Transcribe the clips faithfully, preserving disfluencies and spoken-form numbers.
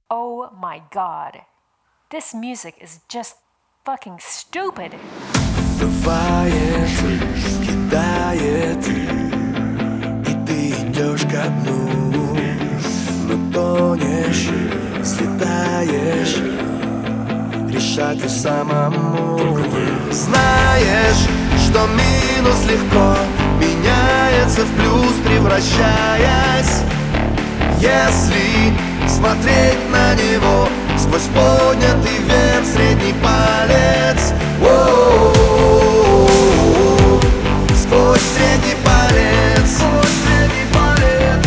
Oh my god. This music is just fucking stupid. Бывает, кидает, и ты идешь ко дну, но тонешь, взлетаешь, решать лишь самому. Знаешь, что минус легко меняется в плюс, превращаясь, если смотреть на него сквозь поднятый вверх средний палец. Воу-воу-воу-воу. Сквозь средний палец. Сквозь средний палец.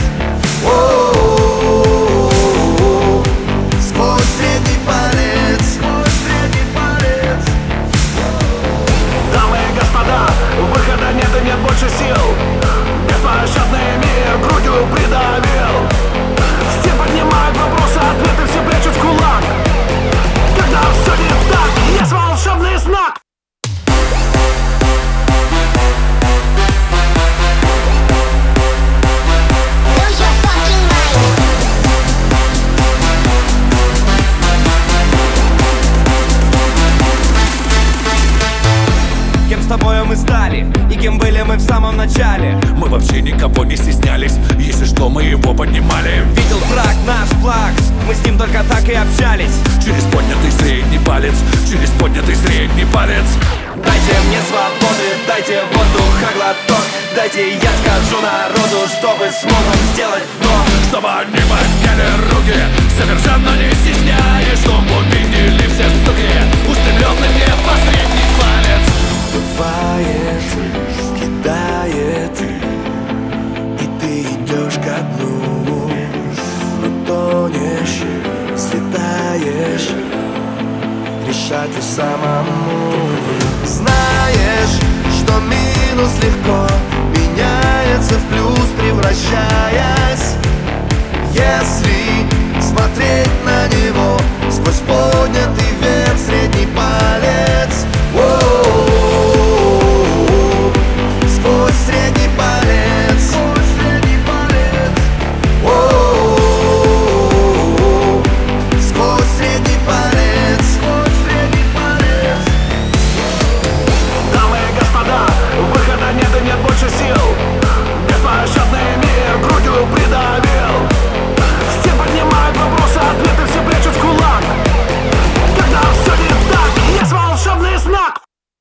Воу-воу-воу-воу. Сквозь средний палец. Сквозь средний палец. Дамы и господа, выхода нет и нет больше сил. Беспощадный мир грудью придавил. Все поднимают вопросы, ответы все прячут в кулак. Когда все не так, есть волшебный знак. Кем с тобою мы стали, и кем были мы в самом начале. Мы вообще никого не стеснялись, если что, мы его поднимали. Видел враг наш флаг, мы с ним только так и общались. Через поднятый средний палец, через поднятый средний палец. Дайте мне свободы, дайте воздуха глоток. Дайте я скажу народу, чтобы смог он сделать вдох. Чтобы они подняли руки, совершенно не стесняясь, чтобы увидели все суки, устремленные по средний палец. Бывает, кидает, и ты идешь ко дну, но тонешь, взлетаешь, решать лишь самому. Знаешь, что минус легко меняется в плюс, превращаясь, если смотреть на него сквозь поднятый вверх средний палец. Воу-воу-воу-воу. Сквозь средний палец. Сквозь средний палец. Воу-воу-воу-воу. Сквозь средний палец. Сквозь средний палец. Дамы и господа, выхода нет и нет больше сил. Беспощадный мир грудью придавил. Все поднимают вопросы, ответы все прячут в кулак. Когда все не так, есть волшебный знак.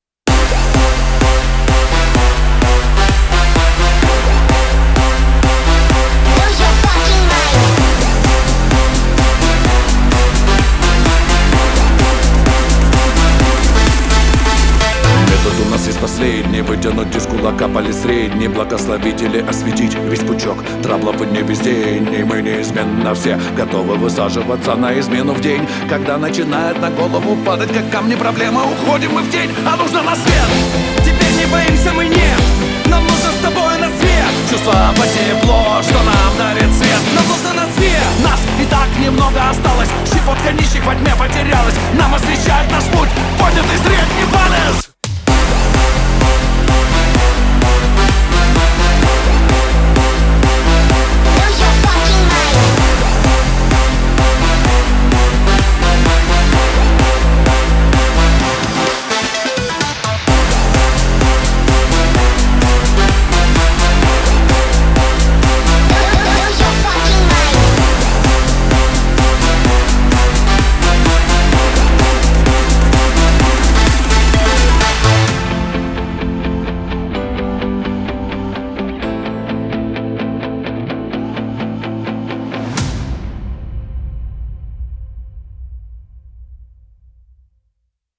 Метод у нас есть последний, вытянуть из кулака палец средний, благословить или осветить весь пучок траблов и не бездейний. Мы неизменно все готовы высаживаться на измену в день. Когда начинает на голову падать, как камни проблемы, уходим мы в тень, а нужно на свет. Теперь не боимся мы, нет, нам нужно с тобой на свет. Чувство по тепло, что нам дарит свет. Нам нужно на свет. Нас и так немного осталось, щепотка нищих во тьме потерялась. Нам освещает наш путь поднятый средний палец.